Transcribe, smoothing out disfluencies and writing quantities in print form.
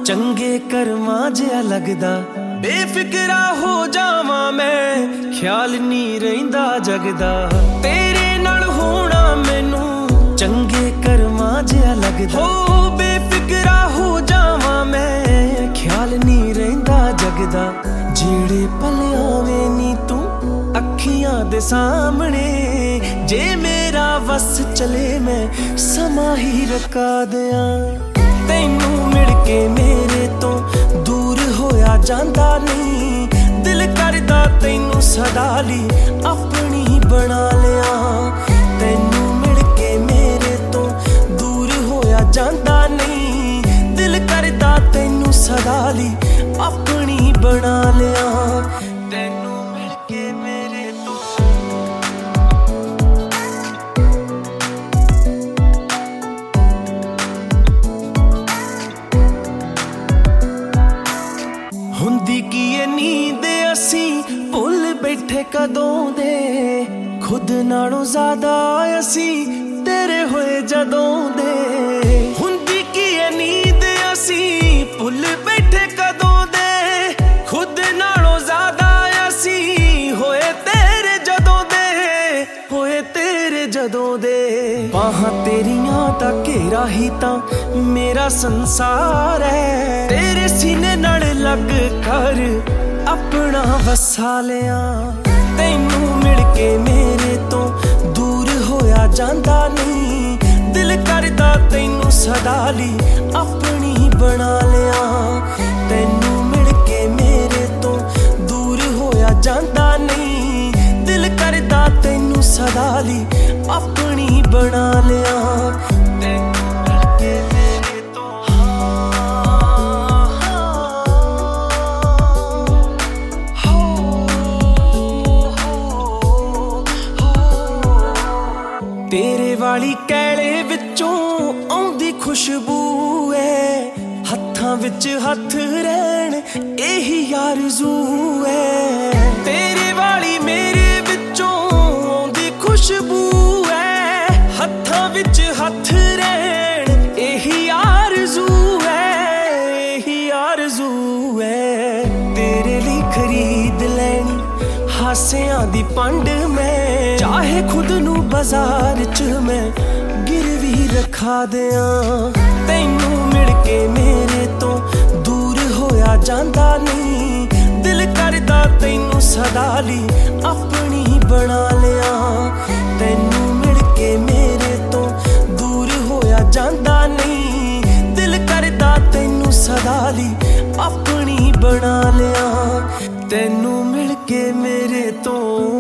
ਚੰਗੇ ਕਰਮਾਂ ਜਿਹਾ ਲੱਗਦਾ। ਬੇਫਿਕਰਾ ਹੋ ਜਾਵਾਂ ਮੈਂ, ਖਿਆਲ ਨਹੀਂ ਰਹਿੰਦਾ ਜਗਦਾ। ਤੇਰੇ ਨਾਲ ਹੋਣਾ ਮੈਨੂੰ ਚੰਗੇ ਕਰਮਾਂ ਜਿਹਾ ਲੱਗਦਾ। ਹੋ ਬੇਫਿਕਰਾ ਹੋ ਜਾਵਾਂ ਮੈਂ, ਖਿਆਲ ਨਹੀਂ ਰਹਿੰਦਾ ਜਗਦਾ। ਜਿਹੜੇ ਪਲ ਆਵੇਂ ਨੀ ਤੂੰ ਅੱਖੀਆਂ ਦੇ ਸਾਹਮਣੇ, ਜੇ ਮੇਰਾ ਵਸ ਚਲੇ ਮੈਂ ਸਮਾਂ ਹੀ ਰਕਾ ਦਿਆਂ। ਤੈਨੂੰ ਮਿਲ ਕੇ ਮੇਰੇ ਤੋਂ ਦੂਰ ਹੋਇਆ ਜਾਂਦਾ ਨਹੀਂ, ਦਿਲ ਕਰਦਾ ਤੈਨੂੰ ਸਦਾ ਲਈ ਆਪਣੀ ਬਣਾ ਲਿਆ। ਤੈਨੂੰ ਮਿਲ ਕੇ ਮੇਰੇ ਤੋਂ ਦੂਰ ਹੋਇਆ ਜਾਂਦਾ ਨਹੀਂ, ਦਿਲ ਕਰਦਾ ਤੈਨੂੰ ਸਦਾ ਲਈ ਆਪਣੀ ਬਣਾ ਲਿਆ। ਤੈਨੂੰ ਮਿਲ ਕੇ ਮੇਰੇ ਤੋਂ ਹੁੰਦੀ ਕੀ ਏ ਨੀਂਦ ਅਸੀਂ ਭੁੱਲ ਬੈਠੇ ਕਦੋਂ ਦੇ, ਖੁਦ ਨਾਲੋਂ ਜ਼ਿਆਦਾ ਅਸੀਂ ਤੇਰੇ ਹੋਏ ਜਦੋਂ ਦੇ। ਹੁੰਦੀ ਕੀ ਏ ਨੀਂਦ ਅਸੀਂ ਭੁੱਲ ਬੈਠੇ ਕਦੋਂ ਦੇ, ਖੁਦ ਨਾਲੋਂ ਜ਼ਿਆਦਾ ਅਸੀਂ ਹੋਏ ਤੇਰੇ ਜਦੋਂ ਦੇ, ਹੋਏ ਤੇਰੇ ਜਦੋਂ ਦੇ। ਬਾਹਾਂ ਤੇਰੀਆਂ ਦਾ ਘੇਰਾ ਹੀ ਤਾਂ ਮੇਰਾ ਸੰਸਾਰ ਹੈ, ਤੇਰੇ ਸੀਨੇ ਨਾਲ ਲੱਗ ਕਰ ਆਪਣਾ ਵਸਾ ਲਿਆ। ਤੈਨੂੰ ਮਿਲ ਕੇ ਮੇਰੇ ਤੋਂ ਦੂਰ ਹੋਇਆ ਜਾਂਦਾ ਨਹੀਂ, ਦਿਲ ਕਰਦਾ ਤੈਨੂੰ ਸਦਾ ਲਈ ਆਪਣੀ ਬਣਾ ਲਿਆ। ਤੈਨੂੰ ਮਿਲ ਕੇ ਮੇਰੇ ਤੋਂ ਦੂਰ ਹੋਇਆ ਜਾਂਦਾ ਨਹੀਂ, ਦਿਲ ਕਰਦਾ ਤੈਨੂੰ ਸਦਾ ਲਈ ਆਪਣੀ ਬਣਾ ਲਿਆ। ਤੈਨੂੰ ਮਿਲ ਕੇ ਮੇਰੇ ਤੋਂ ਤੇਰੇ ਵਾਲੀ ਕੈਲੇ ਵਿੱਚੋਂ ਆਉਂਦੀ ਖੁਸ਼ਬੂ ਏ, ਹੱਥਾਂ ਵਿੱਚ ਹੱਥ ਰਹਿਣ ਇਹੀ ਆਰਜ਼ੂ ਏ। ਤੇਰੇ ਵਾਲੀ ਮੇਰੇ ਵਿੱਚੋਂ ਆਉਂਦੀ ਖੁਸ਼ਬੂ ਏ, ਹੱਥਾਂ ਵਿੱਚ ਹੱਥ ਰਹਿਣ ਇਹੀ ਆਰਜ਼ੂ ਏ, ਇਹੀ ਆਰਜ਼ੂ ਏ। ਤੇਰੇ ਲਈ ਖਰੀਦ ਲੈਣੀ ਹਾਸਿਆਂ ਦੀ ਪੰਡ ਮੈਂ, ਚਾਹੇ ਖੁਦ ਨੂੰ ਬਾਜ਼ਾਰ 'ਚ ਮੈਂ ਗਿਰਵੀ ਰਖਾ ਦਿਆਂ। ਤੈਨੂੰ ਮਿਲ ਕੇ ਮੇਰੇ ਤੋਂ ਦੂਰ ਹੋਇਆ ਜਾਂਦਾ ਨਹੀਂ, ਦਿਲ ਕਰਦਾ ਤੈਨੂੰ ਸਦਾ ਲਈ ਆਪਣੀ ਬਣਾ ਲਿਆ। ਤੈਨੂੰ ਮਿਲ ਕੇ ਮੇਰੇ ਤੋਂ ਦੂਰ ਹੋਇਆ ਜਾਂਦਾ ਨਹੀਂ, ਦਿਲ ਕਰਦਾ ਤੈਨੂੰ ਸਦਾ ਲਈ ਆਪਣੀ ਬਣਾ ਲਿਆ। ਤੈਨੂੰ ਮਿਲ ਕੇ ਮੇਰੇ ਤੋਂ